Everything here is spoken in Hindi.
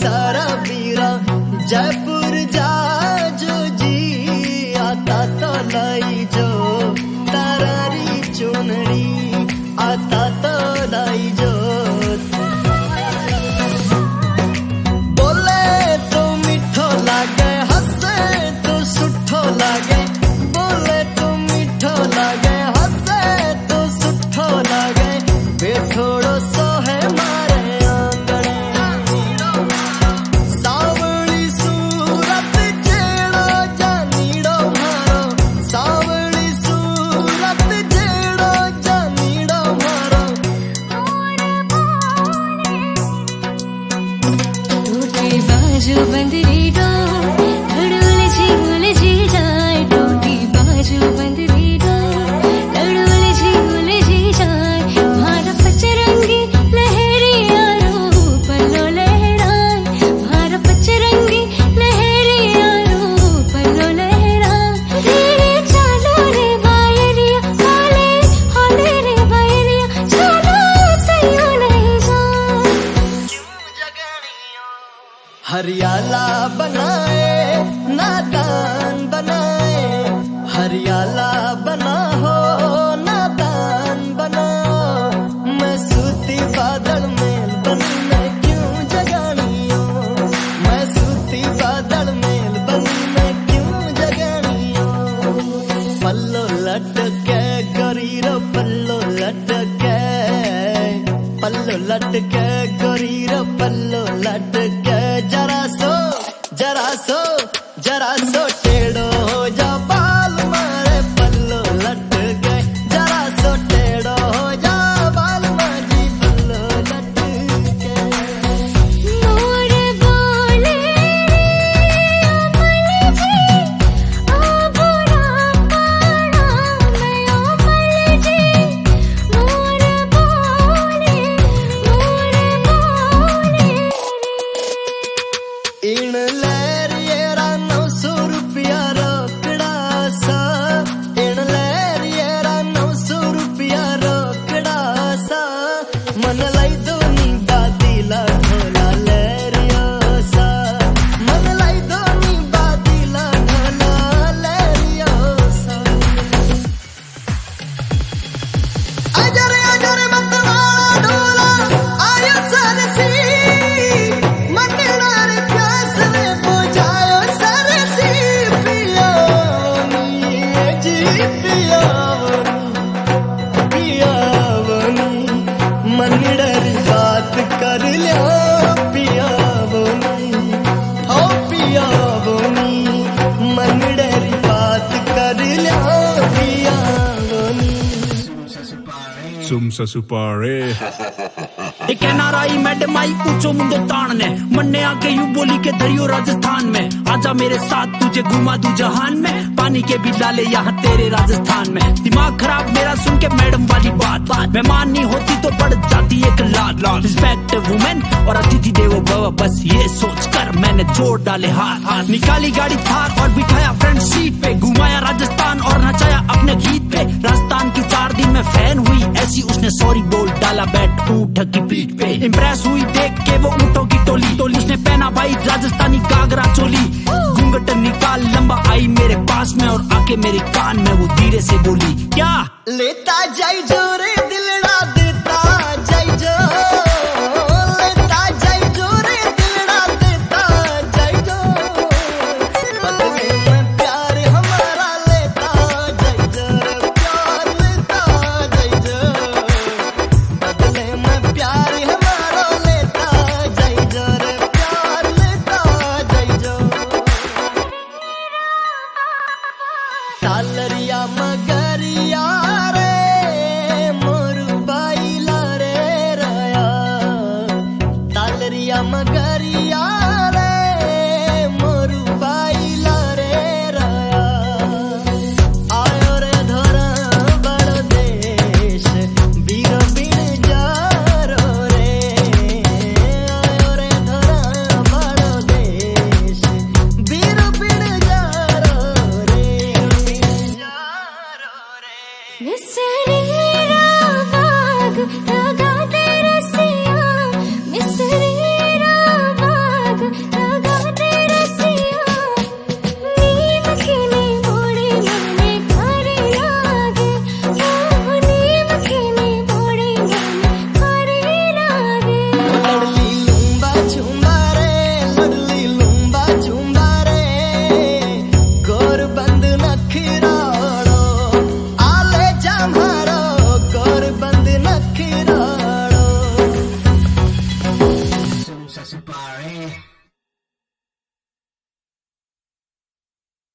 सारा बीरा जयपुर जा जो जी आता तो लाई जो तारारी चुनरी आता तो लाई जो बोले तो मीठो लागे हंसे तो सुठो लागे बोले तो मीठो लागे हंसे तो सुठो लागे बेठोड़ो सो है मारे आंगणे सावली सूरत जेड़ो जानीड़ो मारो सावली सूरत जेड़ो जानीड़ो मारो टूटी बाजू बंदरी डो उलझी जाए टूटी बाजू बंदरी डो उलझी जाए भार पचरंगी लहरिया रो पल्लो लहराए भार पचरंगी लहरिया रो पल्लो लहराए रे चालो रे बायरिया हाले हाले रे बायरिया चालो सयो नहीं जा हरियाला बनाए नादान बनाए हरियाला बना हो नादान बना मैं सूती बादल मेल बनी मैं क्यों जगानी हो मैं सूती बादल मेल बनी मैं क्यों जगानी हो पल्लो लटके गरीरो पल्लो लटके गरीरो पल्लो लटके जरा सो टेढ़ो हो जा बाल मारे पल्लो लटके जरा सो टेढ़ो हो जा बाल माजी पल्लो लटके मोर बोले अमल जी आबुरा पाड़ा मैं अमल जी मोर बोले इन लहरियरा 900 रुपया रोकड़ा सा इन लहरियरा 900 रुपया रोकड़ा सा मन लाई दो नी बादीला ढोला लहरिया सा मन लाई दो नी बादीला ढोला लहरिया सा आजरे मतवाला ढोला आयो सरसी मनडारे प्यास रे बुझायो सरसी पियावनी जी पियावनी मनडारी बात कर लिया पियावनी हो पियावनी मनडारी बात कर लिया पियावनी सुम ससुपारे एक एनआरआई मैडम आई पूछो मुंडो तान ने मन्ने आके यूं बोली के दरियो राजस्थान में आजा मेरे साथ तुझे घुमा दूं जहान में पानी के भी लाले यहाँ तेरे राजस्थान में दिमाग खराब मेरा सुन के मैडम वाली बात मेहमान नहीं होती तो बढ़ जाती एक लाल रिस्पेक्ट वुमेन और अतिथि देवो भव बस ये सोच कर मैंने जोड़ डाले हाथ निकाली गाड़ी थार और बिठाया फ्रंट सीट पे घुमाया राजस्थान और नचाया अपने गीत पे राजस्थान की 4 दिन में फैन हुई ऐसी उसने सॉरी बोल डाला बैठ ऊँट की पीठ पे इम्प्रेस हुई देख के वो ऊँटों की टोली उसने पहना भाई राजस्थानी घाघरा चोली घूंघट निकाल लंबा आई मेरे पास में और आके मेरे कान में वो धीरे से बोली क्या लेता जाई जो रे दिलड़ा देता जाई जो लेता जाई जो रे दिलड़ा देता जाई जो बदले में प्यार हमारा लेता जाई जो प्यार लेता जाई जो बदले में प्यार हमारा लेता जाई जो प्यार लेता जाई जो तालरिया मगरिया रे मोरू बाईला रे राया तालरिया मगरिया रे मोरू बाईला रे राया आयो रे धोरा बड़ देश बीरो बिन जारो रे आयो रे धोरा बड़ देश बीरो बिन जारो रे मिसरीरा बाग लगा दे रसिया मिसरीरा बाग se separe.